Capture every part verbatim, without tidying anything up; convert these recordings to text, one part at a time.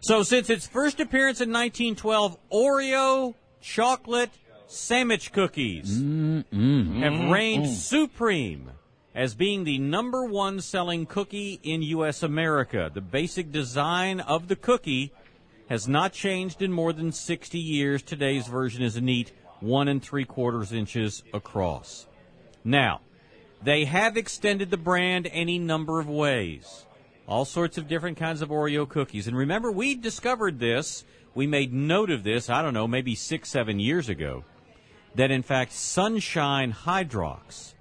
So since its first appearance in nineteen twelve, Oreo chocolate sandwich cookies Mm-mm. have reigned supreme as being the number one selling cookie in U S America. The basic design of the cookie has not changed in more than sixty years. Today's version is a neat one and three quarters inches across. Now, they have extended the brand any number of ways. All sorts of different kinds of Oreo cookies. And remember, we discovered this, we made note of this, I don't know, maybe six, seven years ago, that in fact Sunshine Hydrox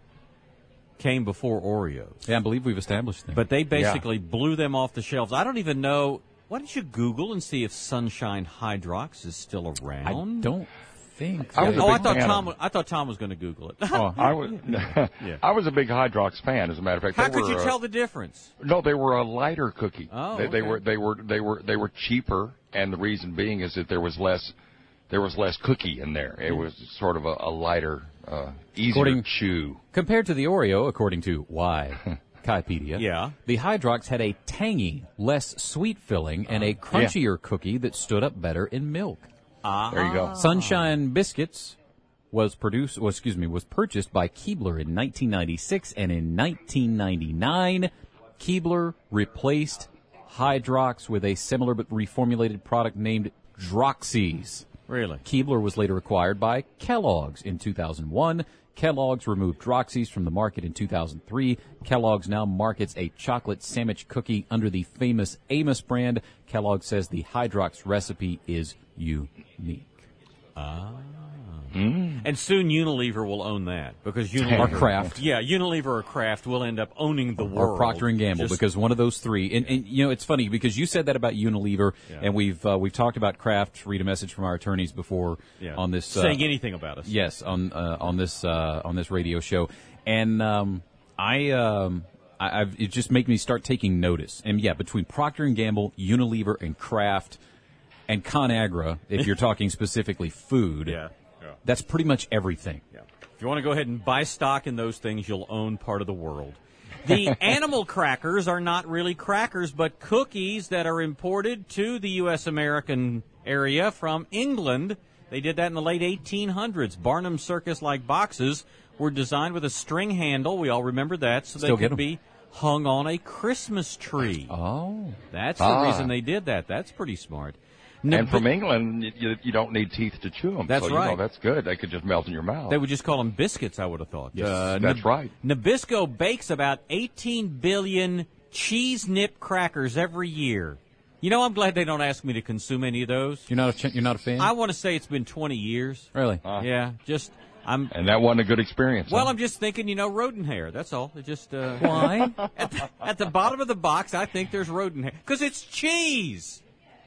came before Oreos. Yeah, I believe we've established that. But they basically yeah. blew them off the shelves. I don't even know. Why don't you Google and see if Sunshine Hydrox is still around? I don't think. I was oh, a I big thought fan Tom. of, I thought Tom was going to Google it. oh, I was. yeah. I was a big Hydrox fan, as a matter of fact. How they could were, you uh, tell the difference? No, they were a lighter cookie. Oh, they, okay. they were. They were. They were. They were cheaper, and the reason being is that there was less. There was less cookie in there. It was sort of a, a lighter, uh, easier according, to chew. Compared to the Oreo, according to Why Wikipedia, yeah. the Hydrox had a tangy, less sweet filling and a crunchier yeah. cookie that stood up better in milk. Ah. There you go. Sunshine Biscuits was produced, well, excuse me, was purchased by Keebler in nineteen ninety-six, and in nineteen ninety-nine, Keebler replaced Hydrox with a similar but reformulated product named Droxy's. Really? Keebler was later acquired by Kellogg's in two thousand one. Kellogg's removed Droxy's from the market in two thousand three. Kellogg's now markets a chocolate sandwich cookie under the famous Amos brand. Kellogg says the Hydrox recipe is unique. Ah. Mm. And soon Unilever will own that because Unilever or Kraft. Yeah, Unilever or Kraft will end up owning the or world. Or Procter and Gamble, Just, because one of those three. And, and you know, it's funny because you said that about Unilever, yeah. and we've uh, we've talked about Kraft. Read a message from our attorneys before yeah. on this uh, saying anything about us. Yes, on uh, on this uh, on this radio show, and um, I. Um, I, I've, it just makes me start taking notice. And yeah, between Procter and Gamble, Unilever, and Kraft, and ConAgra, if you're talking specifically food, yeah. yeah. that's pretty much everything. Yeah. If you want to go ahead and buy stock in those things, you'll own part of the world. The animal crackers are not really crackers, but cookies that are imported to the U S American area from England. They did that in the late eighteen hundreds. Barnum Circus-like boxes were designed with a string handle. We all remember that, so Still they could be hung on a Christmas tree. Oh. That's the ah. reason they did that. That's pretty smart. And Nab- from England, you, you don't need teeth to chew them. That's so, right. You know, that's good. They could just melt in your mouth. They would just call them biscuits, I would have thought. Yes, uh, that's Nab- right. Nabisco bakes about eighteen billion cheese nip crackers every year. You know, I'm glad they don't ask me to consume any of those. You're not a ch- you're not a fan? I want to say it's been twenty years. Really? Uh, yeah, just I'm. And that wasn't a good experience. Well, huh? I'm just thinking, you know, rodent hair. That's all. It just uh, why? At the, at the bottom of the box, I think there's rodent hair because it's cheese.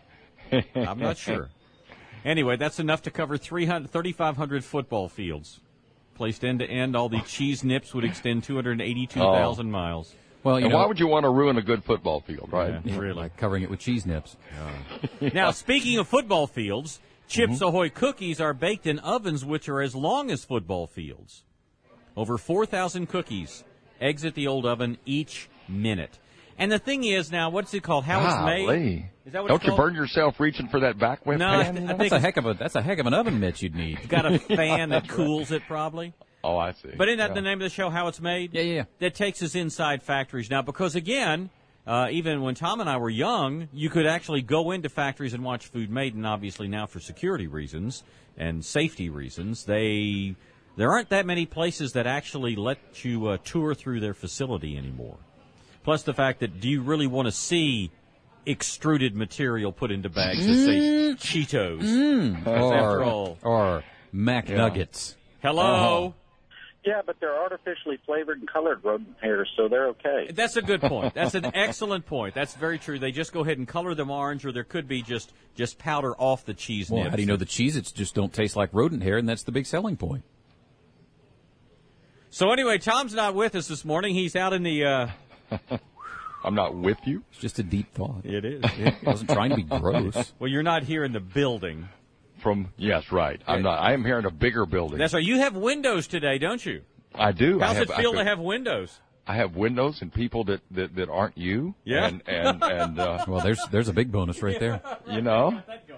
I'm not sure. Anyway, that's enough to cover three hundred, thirty-five hundred football fields. Placed end to end, all the cheese nips would extend two hundred eighty-two thousand oh. miles. Well, you and know, why would you want to ruin a good football field, right? Yeah, really. Like covering it with cheese nips. Yeah. Now, speaking of football fields, Chips Mm-hmm. Ahoy cookies are baked in ovens which are as long as football fields. Over four thousand cookies exit the old oven each minute. And the thing is, now, what's it called? How it's made? Golly. Is that what Don't it's you called? burn yourself reaching for that back whip No, I pan? th- I That's think a it's heck of a that's a heck of an oven mitts you'd need. got a fan that cools it, probably. Oh, I see. But isn't that yeah. the name of the show, How It's Made? Yeah, yeah. That takes us inside factories. Now, because, again, uh, even when Tom and I were young, you could actually go into factories and watch food made, and obviously now for security reasons and safety reasons, they there aren't that many places that actually let you uh, tour through their facility anymore. Plus the fact that do you really want to see extruded material put into bags that say Cheetos? Mm. Or, after Or, all, or Mac Yeah. Nuggets. hello? Uh-huh. Yeah, but they're artificially flavored and colored rodent hairs, so they're okay. That's a good point. That's an excellent point. That's very true. They just go ahead and color them orange, or there could be just, just powder off the cheese Well, nips. how do you know the Cheez-Its just don't taste like rodent hair, and that's the big selling point? So anyway, Tom's not with us this morning. He's out in the... Uh... I'm not with you? It's just a deep thought. It is. I wasn't trying to be gross. Well, you're not here in the building. From Yes, right. I'm not. I am here in a bigger building. That's right. You have windows today, don't you? I do. How's I have, it feel I to have windows? I have windows and people that, that, that aren't you. Yeah. And, and, and, uh, Well, there's there's a big bonus right there. you know,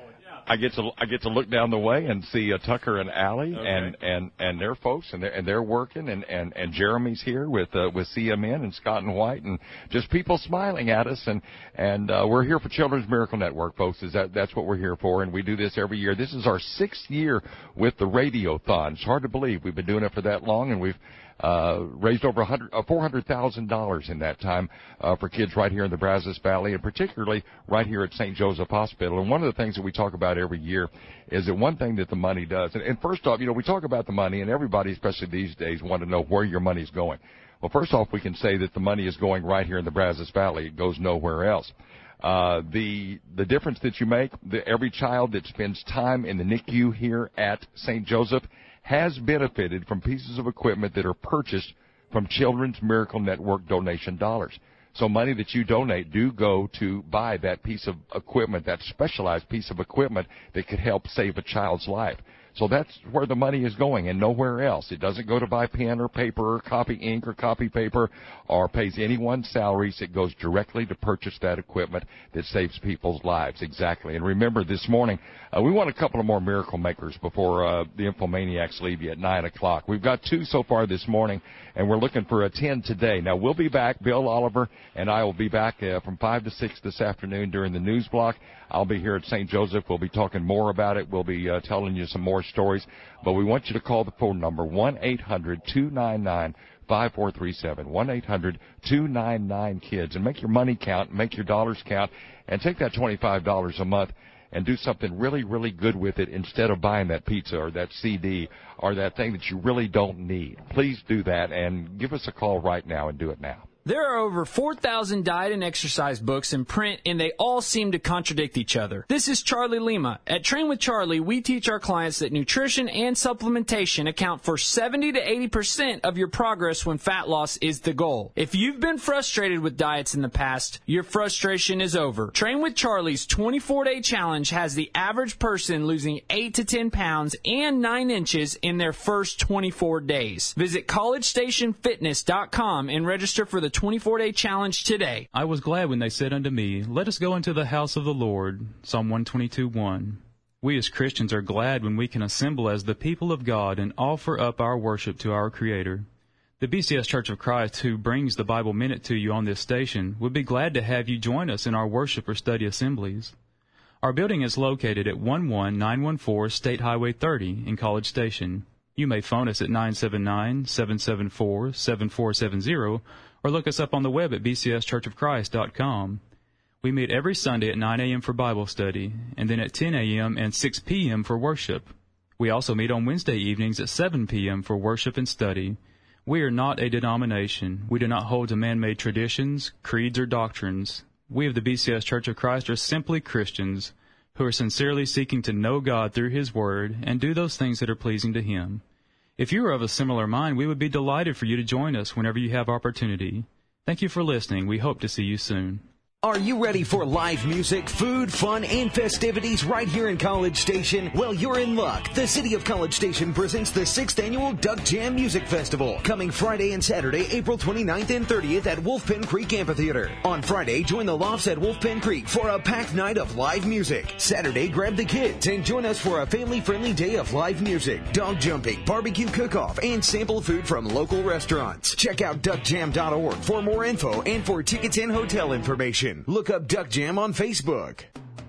I get to I get to look down the way and see uh, Tucker and Allie Okay. and, and, and their folks, and they're and they're working, and, and, and Jeremy's here with uh, with C M N and Scott and White, and just people smiling at us, and and uh, we're here for Children's Miracle Network, folks. Is that that's what we're here for, and we do this every year. This is our sixth year with the Radiothon. It's hard to believe we've been doing it for that long, and we've Uh, raised over one hundred, uh, four hundred thousand dollars in that time uh, for kids right here in the Brazos Valley, and particularly right here at Saint Joseph Hospital. And one of the things that we talk about every year is that one thing that the money does, and, and first off, you know, we talk about the money, and everybody, especially these days, want to know where your money's going. Well, first off, we can say that the money is going right here in the Brazos Valley. It goes nowhere else. Uh, the the difference that you make, the, every child that spends time in the N I C U here at Saint Joseph has benefited from pieces of equipment that are purchased from Children's Miracle Network donation dollars. So money that you donate do go to buy that piece of equipment, that specialized piece of equipment that could help save a child's life. So that's where the money is going and nowhere else. It doesn't go to buy pen or paper or copy ink or copy paper or pays anyone's salaries. It goes directly to purchase that equipment that saves people's lives. Exactly. And remember, this morning, uh, we want a couple of more miracle makers before uh, the Infomaniacs leave you at nine o'clock. We've got two so far this morning, and we're looking for a ten today. Now, we'll be back. Bill Oliver and I will be back uh, from five to six this afternoon during the news block. I'll be here at Saint Joseph. We'll be talking more about it. We'll be uh, telling you some more stories. But we want you to call the phone number, one eight hundred two nine nine five four three seven, one eight hundred two nine nine KIDS, and make your money count, make your dollars count, and take that twenty-five dollars a month and do something really, really good with it instead of buying that pizza or that C D or that thing that you really don't need. Please do that, and give us a call right now and do it now. There are over four thousand diet and exercise books in print, and they all seem to contradict each other. This is Charlie Lima. At Train with Charlie, we teach our clients that nutrition and supplementation account for seventy to eighty percent of your progress when fat loss is the goal. If you've been frustrated with diets in the past, your frustration is over. Train with Charlie's twenty-four day challenge has the average person losing eight to ten pounds and nine inches in their first twenty-four days. Visit college station fitness dot com and register for the twenty-four day challenge today. I was glad when they said unto me, let us go into the house of the Lord. Psalm one twenty-two, one. We as Christians are glad when we can assemble as the people of God and offer up our worship to our Creator. The B C S Church of Christ, who brings the Bible Minute to you on this station, would be glad to have you join us in our worship or study assemblies. Our building is located at one one nine one four State Highway thirty in College Station. You may phone us at nine seven nine, seven seven four, seven four seven zero or look us up on the web at b c s church of christ dot com. We meet every Sunday at nine a.m. for Bible study, and then at ten a.m. and six p.m. for worship. We also meet on Wednesday evenings at seven p.m. for worship and study. We are not a denomination. We do not hold to man-made traditions, creeds, or doctrines. We of the B C S Church of Christ are simply Christians who are sincerely seeking to know God through His Word and do those things that are pleasing to Him. If you are of a similar mind, we would be delighted for you to join us whenever you have opportunity. Thank you for listening. We hope to see you soon. Are you ready for live music, food, fun, and festivities right here in College Station? Well, you're in luck. The City of College Station presents the sixth Annual Duck Jam Music Festival, coming Friday and Saturday, April twenty-ninth and thirtieth at Wolf Pen Creek Amphitheater. On Friday, join the Lofts at Wolf Pen Creek for a packed night of live music. Saturday, grab the kids and join us for a family-friendly day of live music, dog jumping, barbecue cook-off, and sample food from local restaurants. Check out duck jam dot org for more info and for tickets and hotel information. Look up Duck Jam on Facebook.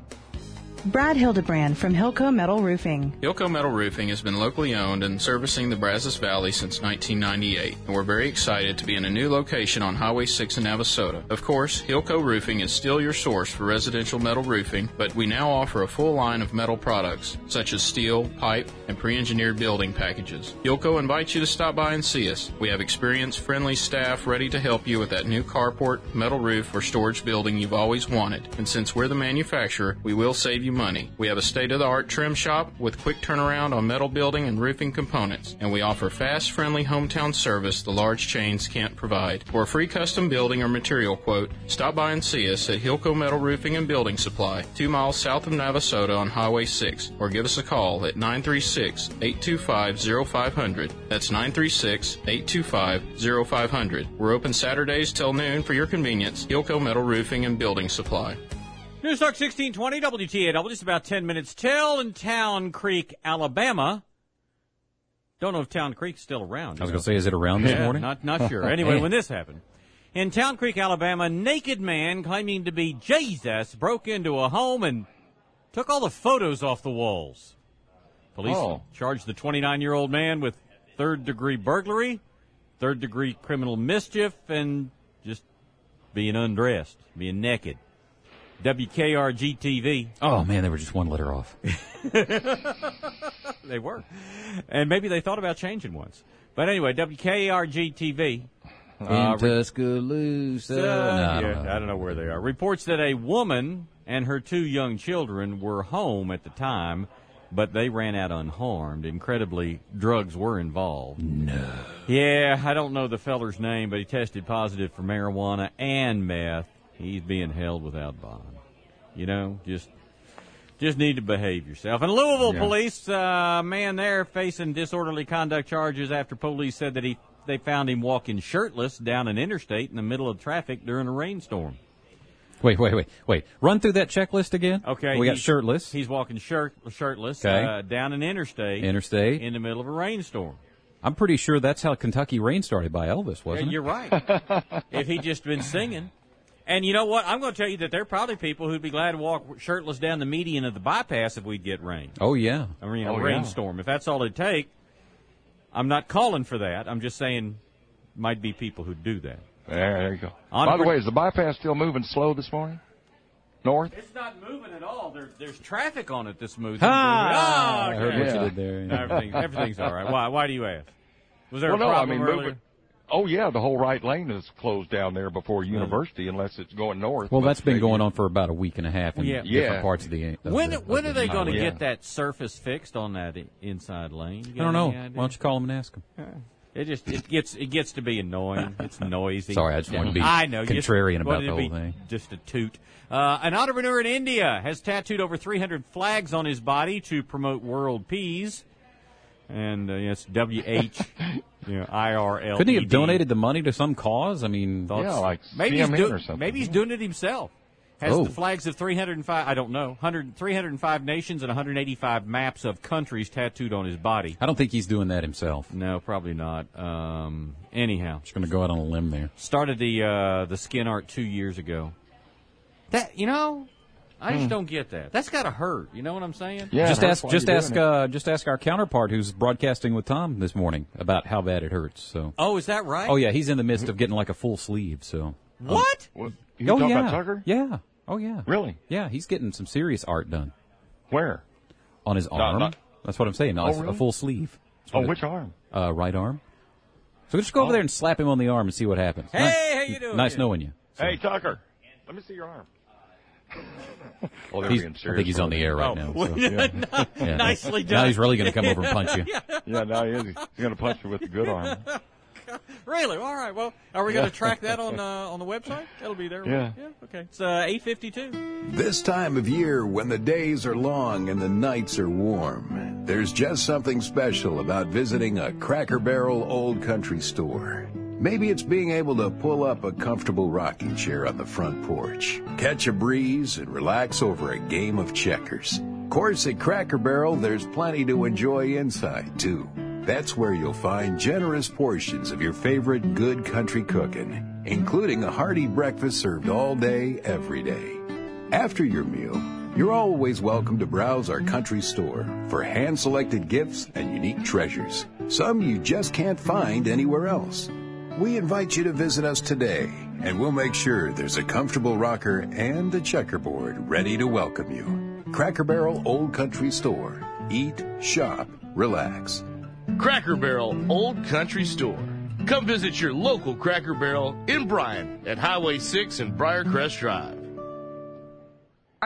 Brad Hildebrand from Hilco Metal Roofing. Hilco Metal Roofing has been locally owned and servicing the Brazos Valley since nineteen ninety-eight, and we're very excited to be in a new location on Highway six in Navasota. Of course, Hilco Roofing is still your source for residential metal roofing, but we now offer a full line of metal products, such as steel, pipe, and pre-engineered building packages. Hilco invites you to stop by and see us. We have experienced, friendly staff ready to help you with that new carport, metal roof, or storage building you've always wanted, and since we're the manufacturer, we will save you money. We have a state-of-the-art trim shop with quick turnaround on metal building and roofing components, and we offer fast, friendly hometown service the large chains can't provide. For a free custom building or material quote, stop by and see us at Hilco Metal Roofing and Building Supply, two miles south of Navasota on Highway six, or give us a call at nine three six, eight two five, zero five zero zero. That's nine three six, eight two five, zero five zero zero. We're open Saturdays till noon for your convenience. Hilco Metal Roofing and Building Supply. News Talk sixteen twenty W T A W, just about ten minutes till in Town Creek, Alabama. Don't know if Town Creek's still around. I was going to say, is it around this yeah, morning? Not, not sure. Anyway, when this happened. In Town Creek, Alabama, a naked man claiming to be Jesus broke into a home and took all the photos off the walls. Police Oh. charged the twenty-nine-year-old man with third-degree burglary, third-degree criminal mischief, and just being undressed, being naked. W K R G T V. Oh, man, they were just one letter off. They were. And maybe they thought about changing once. But anyway, W K R G T V. In Uh, Tuscaloosa. Uh, No, I yeah, don't know. I don't know where they are. Reports that a woman and her two young children were home at the time, but they ran out unharmed. Incredibly, drugs were involved. No. Yeah, I don't know the feller's name, but he tested positive for marijuana and meth. He's being held without bond. You know, just just need to behave yourself. And Louisville Yeah. police, uh, man there facing disorderly conduct charges after police said that he they found him walking shirtless down an interstate in the middle of traffic during a rainstorm. Wait, wait, wait, wait. Run through that checklist again. Okay. We got he's- shirtless. He's walking shirt, shirtless Okay. uh, down an interstate Interstate. in the middle of a rainstorm. I'm pretty sure that's how Kentucky Rain started by Elvis, wasn't Yeah, it? you're right. If he'd just been singing. And you know what? I'm going to tell you that there are probably people who'd be glad to walk shirtless down the median of the bypass if we'd get rain. Oh, yeah. I mean, a Oh, yeah. rainstorm. If that's all it'd take, I'm not calling for that. I'm just saying might be people who do that. There, there you go. On By the pre- way, is the bypass still moving slow this morning? North? It's not moving at all. There, there's traffic on it that's moving. Ah! Oh, I heard okay. what Yeah. you did there. No, everything, everything's all right. Why, why do you ask? Was there Well, a no, I problem mean, earlier? moving. Oh, yeah, the whole right lane is closed down there before University unless it's going north. Well, But that's been maybe- going on for about a week and a half in Yeah. different Yeah. parts of the of When the, when of are the they going to Yeah. get that surface fixed on that i- inside lane? You I got don't know. any idea? Why don't you call them and ask them? It just it gets it gets to be annoying. It's noisy. Sorry, I just wanted to be I know, you just contrarian about wanted the to be whole thing. Just a toot. Uh, an entrepreneur in India has tattooed over three hundred flags on his body to promote world peace. And uh, it's W H you know, I R L E D. Couldn't he have donated the money to some cause? I mean, Yeah, like maybe he's, C M N do- or something. maybe he's doing it himself. Has Oh. the flags of three hundred five, I don't know, one hundred, three hundred five nations and one hundred eighty-five maps of countries tattooed on his body. I don't think he's doing that himself. No, probably not. Um, anyhow, Just going to go out on a limb there. started the uh, the skin art two years ago. That you know, I just don't get that. That's got to hurt. You know what I'm saying? Yeah, just that's ask, why just you're ask, doing it. uh, just ask our counterpart who's broadcasting with Tom this morning about how bad it hurts. So, Oh, is that right? oh yeah, he's in the midst of getting like a full sleeve. So, What? What? You oh talking yeah, about Tucker? yeah, oh yeah, Really? yeah, he's getting some serious art done Where? on his arm. not- That's what I'm saying. Oh, a, really? a full sleeve. That's Oh, what it- which arm? Uh, right arm. So just go over Oh. there and slap him on the arm and see what happens. Hey, Nice- how you doing? Nice knowing you. So, Hey, Tucker. Let me see your arm. Oh, they're he's- being I serious. think he's on the air right Oh, now. well, so. yeah. Nicely done. Now he's really going to come over and punch you. Yeah, now he is. He's going to punch you with the good arm. Really? All right. Well, are we going to track that on uh, on the website? That'll be there. Yeah. Yeah. Okay. It's uh, eight fifty-two. This time of year, when the days are long and the nights are warm, there's just something special about visiting a Cracker Barrel Old Country store. Maybe it's being able to pull up a comfortable rocking chair on the front porch, catch a breeze, and relax over a game of checkers. Of course, at Cracker Barrel, there's plenty to enjoy inside, too. That's where you'll find generous portions of your favorite good country cooking, including a hearty breakfast served all day, every day. After your meal, you're always welcome to browse our country store for hand-selected gifts and unique treasures, some you just can't find anywhere else. We invite you to visit us today, and we'll make sure there's a comfortable rocker and a checkerboard ready to welcome you. Cracker Barrel Old Country Store. Eat, shop, relax. Cracker Barrel Old Country Store. Come visit your local Cracker Barrel in Bryan at Highway six and Briarcrest Drive.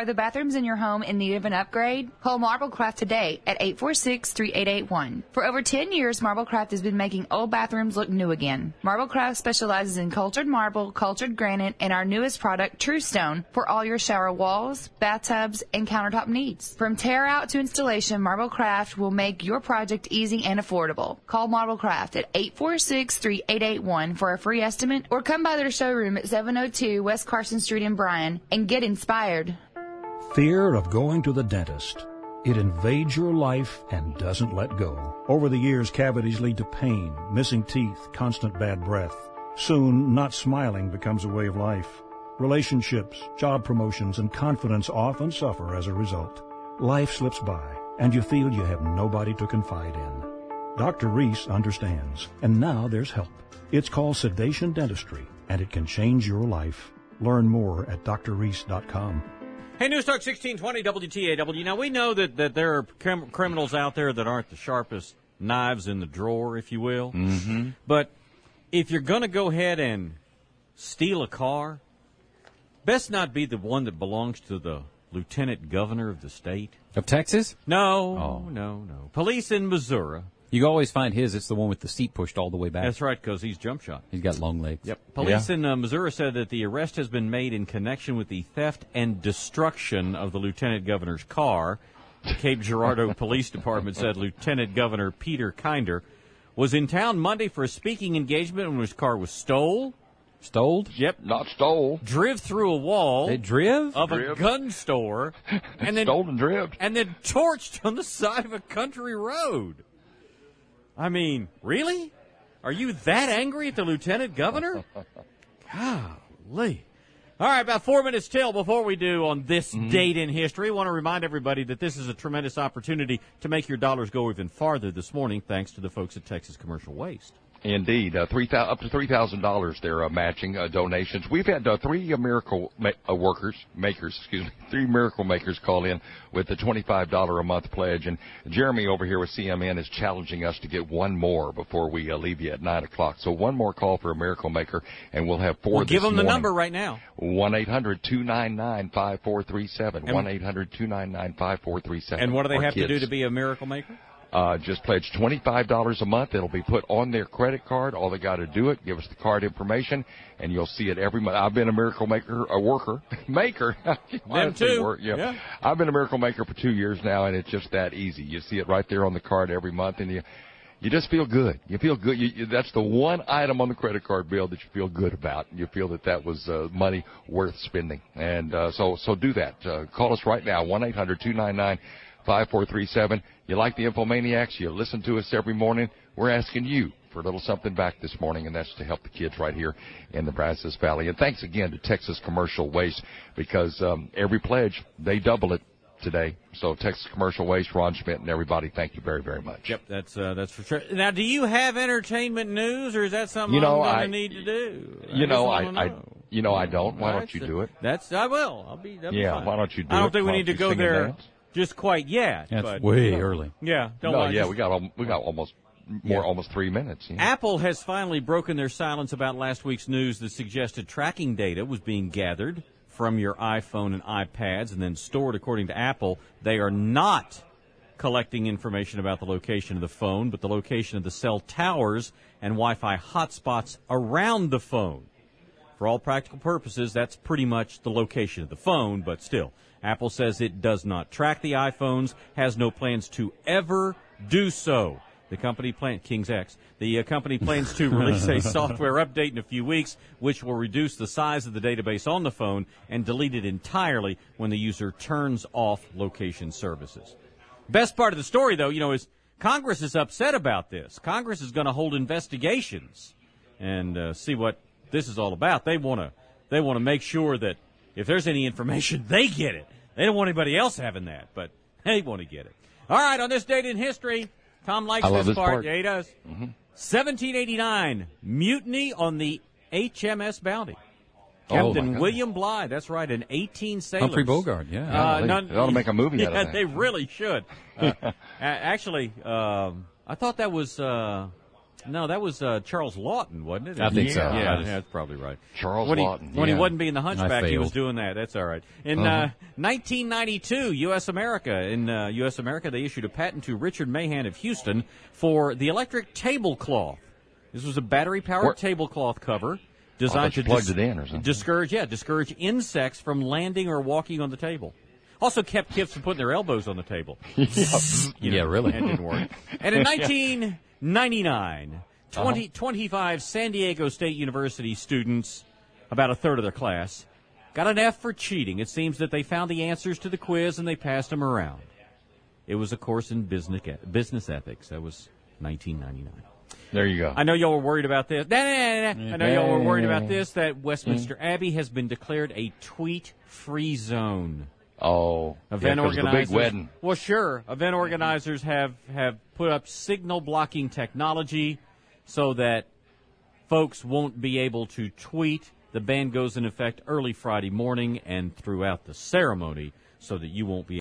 Are the bathrooms in your home in need of an upgrade? Call Marblecraft today at eight four six, three eight eight one. For over ten years, Marblecraft has been making old bathrooms look new again. Marblecraft specializes in cultured marble, cultured granite, and our newest product, True Stone, for all your shower walls, bathtubs, and countertop needs. From tear out to installation, Marblecraft will make your project easy and affordable. Call Marblecraft at eight four six, three eight eight one for a free estimate, or come by their showroom at seven oh two West Carson Street in Bryan and get inspired. Fear of going to the dentist. It invades your life and doesn't let go. Over the years, cavities lead to pain, missing teeth, constant bad breath. Soon, not smiling becomes a way of life. Relationships, job promotions, and confidence often suffer as a result. Life slips by, and you feel you have nobody to confide in. Doctor Reese understands, and now there's help. It's called sedation dentistry, and it can change your life. Learn more at d r reese dot com. Hey, News Talk sixteen twenty W T A W. Now, we know that, that there are crim- criminals out there that aren't the sharpest knives in the drawer, if you will. Mm-hmm. But if you're going to go ahead and steal a car, best not be the one that belongs to the lieutenant governor of the state. Of Texas? No, Oh. no, no. Police in Missouri. You always find his. It's the one with the seat pushed all the way back. That's right, because he's jump shot. He's got long legs. Yep. Police in uh, Missouri said that the arrest has been made in connection with the theft and destruction of the lieutenant governor's car. The Cape Girardeau Police Department said Lieutenant Governor Peter Kinder was in town Monday for a speaking engagement when his car was stole. Stoled? Yep. Not stole. Driv through a wall. They driv? Of Driv. a gun store. and then Stole and drived. And then torched on the side of a country road. I mean, really? Are you that angry at the lieutenant governor? Golly. All right, about four minutes till before we do on this mm-hmm. date in history. I want to remind everybody that this is a tremendous opportunity to make your dollars go even farther this morning, thanks to the folks at Texas Commercial Waste. Indeed, uh, three thousand up to three thousand dollars. They're uh, matching uh, donations. We've had uh, three uh, miracle ma- uh, workers, makers, excuse me, three miracle makers call in with the twenty-five dollars a month pledge. And Jeremy over here with C M N is challenging us to get one more before we uh, leave you at nine o'clock. So one more call for a miracle maker, and we'll have four. Well, this give them morning. the number right now. One eight hundred two nine nine five four three seven. One eight hundred two nine nine five four three seven. And what do they Our have kids. to do to be a miracle maker? Uh, just pledge twenty-five dollars a month. It'll be put on their credit card. All they got to do it, give us the card information, and you'll see it every month. I've been a miracle maker, a worker, maker. Them too. Work, yeah. yeah. I've been a miracle maker for two years now, and it's just that easy. You see it right there on the card every month, and you you just feel good. You feel good. You, you, that's the one item on the credit card bill that you feel good about. You feel that that was uh, money worth spending. And uh, so so do that. Uh, call us right now, one eight hundred two nine nine five four three seven. You like the Infomaniacs? You listen to us every morning. We're asking you for a little something back this morning, and that's to help the kids right here in the Brazos Valley. And thanks again to Texas Commercial Waste, because um, every pledge, they double it today. So Texas Commercial Waste, Ron Schmidt, and everybody, thank you very, very much. Yep, that's uh, that's for sure. Now, do you have entertainment news, or is that something you know, I'm going I, to need to do? You I know, I, I, I, you know, I don't. Why well, don't you do it? That's I will. I'll be. That'll yeah, be fine. why don't you do it? I don't think why we need to you go sing and there dance? just quite yet. That's but, way you know, early. Yeah, don't no, want yeah, just, we got al- we got almost more, yeah. almost three minutes. Yeah. Apple has finally broken their silence about last week's news that suggested tracking data was being gathered from your iPhone and iPads and then stored. According to Apple, they are not collecting information about the location of the phone, but the location of the cell towers and Wi-Fi hotspots around the phone. For all practical purposes, that's pretty much the location of the phone, but still, Apple says it does not track the iPhones, has no plans to ever do so. The company plan King's X. The uh, company plans to release a software update in a few weeks, which will reduce the size of the database on the phone and delete it entirely when the user turns off location services. Best part of the story, though, you know, is Congress is upset about this. Congress is going to hold investigations and uh, see what this is all about. They want to they want to make sure that if there's any information, they get it. They don't want anybody else having that, but they want to get it. All right, on this date in history, Tom likes I love this, this part. part. Yeah, he does. Mm-hmm. seventeen eighty-nine, mutiny on the H M S Bounty. Oh, Captain my William Bligh, that's right, and eighteen sailors. Humphrey Bogart, yeah. Uh, they, none, they ought to make a movie yeah, out of that. they really should. Uh, a- actually, um, I thought that was uh, No, that was uh, Charles Lawton, wasn't it? I think yeah. so. Yeah, I yeah, just- that's probably right. Charles when he, Lawton. When yeah. he wasn't being the Hunchback, he was failed. doing that. That's all right. In Uh-huh. uh, nineteen ninety-two, U S. America, in uh, U S. America, they issued a patent to Richard Mahan of Houston for the electric tablecloth. This was a battery-powered Where- tablecloth cover Oh, designed but you to plugged dis- it in or something. discourage, yeah, discourage insects from landing or walking on the table. Also kept kids from putting their elbows on the table. You know, Yeah, really. That didn't work. And in nineteen ninety-nine, twenty, Uh-huh. twenty-five San Diego State University students, about a third of their class, got an F for cheating. It seems that they found the answers to the quiz and they passed them around. It was a course in business business ethics. That was nineteen ninety-nine. There you go. I know y'all were worried about this. Nah, nah, nah, nah. I know y'all were worried about this, that Westminster Abbey has been declared a tweet-free zone. Oh, Event yeah, 'cause of the organizers. big wedding. Well, sure. Event organizers have, have put up signal blocking technology so that folks won't be able to tweet. The ban goes in effect early Friday morning and throughout the ceremony so that you won't be